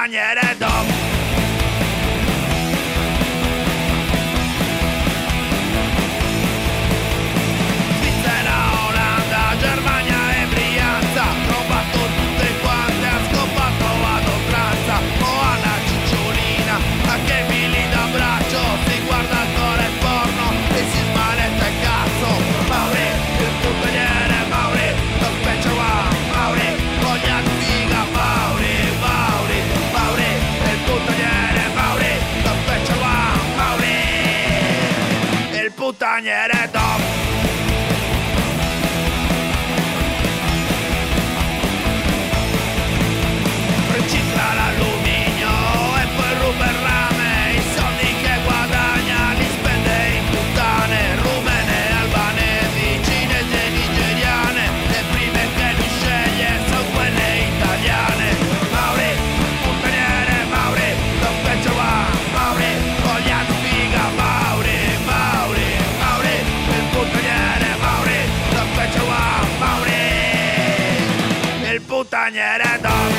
puttaniere Dom. Svizzera, Olanda, Germania e Brianza, trovato tutte quante, ha scopato ad oltranza. Moana, Cicciolina, anche Billy d'abbraccio, si guarda ancora il porno e si smanetta il cazzo. Mauri, il puttaniere, Mauri, lo special one, Mauri, voglia di figa, Mauri, Mauri, Mauri, il puttaniere, Mauri, lo special one, Mauri, il puttaniere Dom. Ricicla l'alluminio e poi ruba il rame, i soldi che guadagna li spende in puttane, rumene, albanesi, cinesi e nigeriane, le prime che lui sceglie sono quelle italiane. Mauri, puttaniere, Mauri, lo special one, Mauri, voglia di figa, Mauri, Mauri, Mauri, il puttaniere, Mauri, lo special one, Mauri, il puttaniere Dom.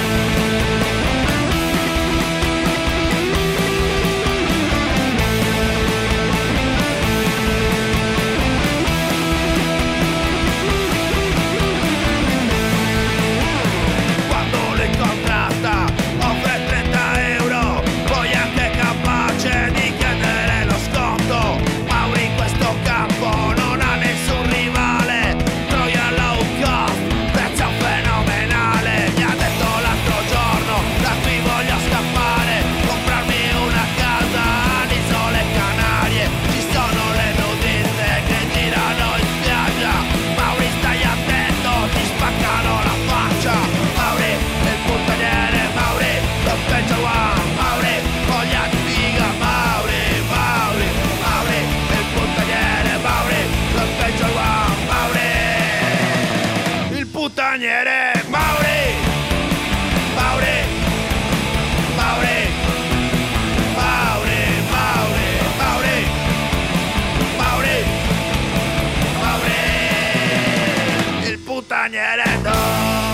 Quando lo incontrata offre 30 euro, poi anche capace di chiedere lo sconto. Mauri in questo campo non ha nessun rivale, Troia low cost, prezzo fenomenale. Mi ha detto l'altro giorno, da qui voglio scappare, comprarmi una casa alle isole Canarie. Ci sono le nudiste che girano in spiaggia, Mauri stai attento, ti spaccano la faccia. Mauri, il puttaniere, Mauri, lo special one, Mauri, voglia di figa, Mauri, Mauri, Mauri, il puttaniere, Mauri, lo special one, Mauri, il puttaniere, Mauri, Mauri, Mauri, Mauri, Mauri, Mauri, Mauri, Mauri, il puttaniere Dom.